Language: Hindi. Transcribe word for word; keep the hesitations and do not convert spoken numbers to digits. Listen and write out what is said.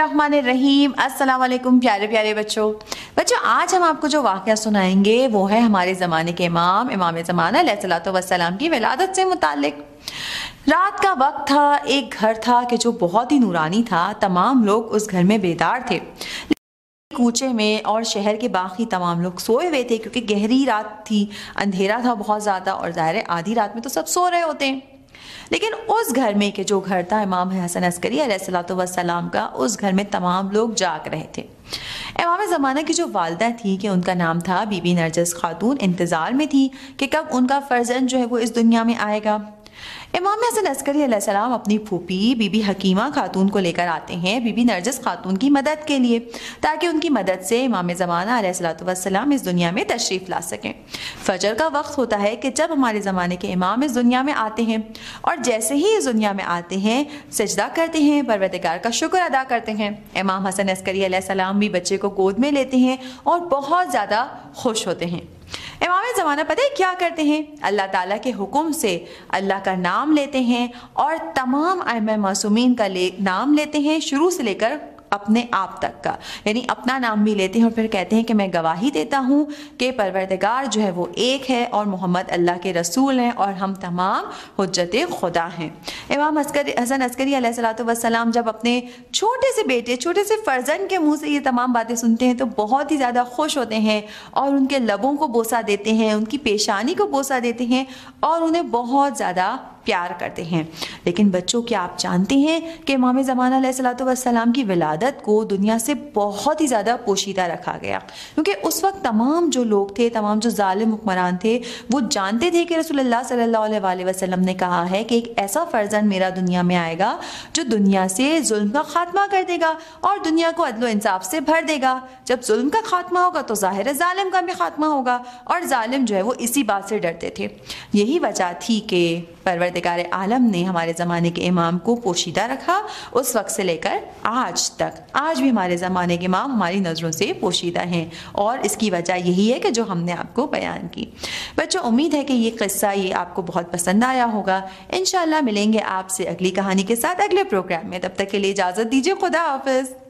बिस्मिल्लाहिर्रहमानिर्रहीम। अस्सलाम वालेकुम प्यारे प्यारे बच्चों बच्चों आज हम आपको जो वाक़या सुनाएंगे वो है हमारे ज़माने के इमाम इमाम ज़माना अलैहिस्सलातु वस्सलाम की विलादत से मुताल्लिक। रात का वक्त था, एक घर था कि जो बहुत ही नूरानी था। तमाम लोग उस घर में बेदार थे। कूचे में और शहर के बाकी तमाम लोग सोए हुए थे क्योंकि गहरी रात थी, अंधेरा था बहुत ज़्यादा और ज़ाहिर है आधी रात में तो सब सो रहे होते हैं। लेकिन उस घर में के जो घर था इमाम हसन अस्करी अलैहिस्सलातु वस्सलाम का, उस घर में तमाम लोग जाग रहे थे। इमाम ज़माना की जो वालदा थी कि उनका नाम था बीबी नरजस खातून, इंतज़ार में थी कि कब उनका फर्जंद जो है वो इस दुनिया में आएगा। इमाम हसन अस्करी अलैहिस्सलाम अपनी फूफी बीबी हकीमा खातून को लेकर आते हैं बीबी नरजस खातून की मदद के लिए, ताकि उनकी मदद से इमाम ज़माना अलैहिस्सलातु वस्सलाम इस दुनिया में तशरीफ़ ला सकें। फजर का वक्त होता है कि जब हमारे ज़माने के इमाम इस दुनिया में आते हैं और जैसे ही इस दुनिया में आते हैं सजदा करते हैं, परवरदिगार का शुक्र अदा करते हैं। इमाम हसन अस्करी अलैहिस्सलाम भी बच्चे को गोद में लेते हैं और बहुत ज़्यादा खुश होते हैं। इमाम ज़माना पता है क्या करते हैं? अल्लाह ताला के हुक्म से अल्लाह का नाम लेते हैं और तमाम आइम्मा मासूमीन का ले, नाम लेते हैं, शुरू से लेकर अपने आप तक का, यानी अपना नाम भी लेते हैं और फिर कहते हैं कि मैं गवाही देता हूँ कि परवरदिगार जो है वो एक है और मोहम्मद अल्लाह के रसूल हैं और हम तमाम हुज्जत खुदा हैं। इमाम अस्करी हसन अस्करी अलैहिस्सलातु वस्सलाम जब अपने छोटे से बेटे छोटे से फर्जंद के मुंह से ये तमाम बातें सुनते हैं तो बहुत ही ज़्यादा खुश होते हैं और उनके लबों को बोसा देते हैं, उनकी पेशानी को बोसा देते हैं और उन्हें बहुत ज़्यादा प्यार करते हैं। लेकिन बच्चों, क्या आप जानते हैं कि इमाम ज़माना अलैहिस्सलातु वस्सलाम की विलादत को दुनिया से बहुत ही ज़्यादा पोशीदा रखा गया, क्योंकि उस वक्त तमाम जो लोग थे, तमाम जो जालिम हुक्मरान थे, वो जानते थे कि रसूलुल्लाह सल्लल्लाहु अलैहि वसल्लम ने कहा है कि एक ऐसा फर्जंद मेरा दुनिया में आएगा जो दुनिया से जुल्म का खात्मा कर देगा और दुनिया को अदल इंसाफ से भर देगा। जब जुल्म का खात्मा होगा तो जाहिर है जालिम का भी खात्मा होगा और जालिम जो है वो इसी बात से डरते थे। यही वजह थी कि परवरदिगार आलम ने हमारे ज़माने के इमाम को पोशीदा रखा, उस वक्त से लेकर आज तक। आज भी हमारे ज़माने के इमाम हमारी नज़रों से पोशीदा हैं और इसकी वजह यही है कि जो हमने आपको बयान की। बच्चों, उम्मीद है कि ये क़िस्सा ये आपको बहुत पसंद आया होगा। इंशाअल्लाह मिलेंगे आपसे अगली कहानी के साथ अगले प्रोग्राम में। तब तक के लिए इजाज़त दीजिए। खुदा हाफ़िज़।